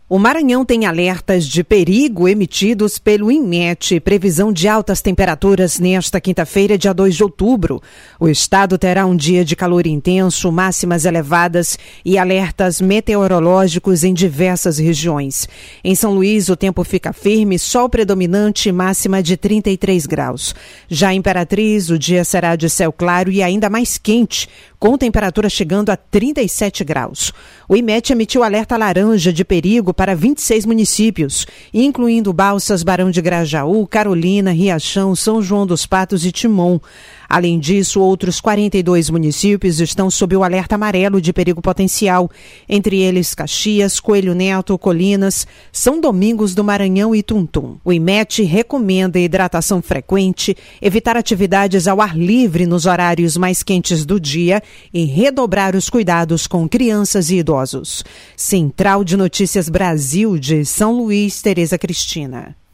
O Maranhão tem alertas de perigo emitidos pelo INMET, previsão de altas temperaturas nesta quinta-feira, dia 2 de outubro. O estado terá um dia de calor intenso, máximas elevadas e alertas meteorológicos em diversas regiões. Em São Luís, o tempo fica firme, sol predominante, máxima de 33 graus. Já em Imperatriz, o dia será de céu claro e ainda mais quente, com temperatura chegando a 37 graus. O INMET emitiu alerta laranja de perigo para 26 municípios, incluindo Balsas, Barão de Grajaú, Carolina, Riachão, São João dos Patos e Timon. Além disso, outros 42 municípios estão sob o alerta amarelo de perigo potencial, entre eles Caxias, Coelho Neto, Colinas, São Domingos do Maranhão e Tuntum. O INMET recomenda hidratação frequente, evitar atividades ao ar livre nos horários mais quentes do dia e redobrar os cuidados com crianças e idosos. Central de Notícias Brasil de São Luís, Tereza Cristina.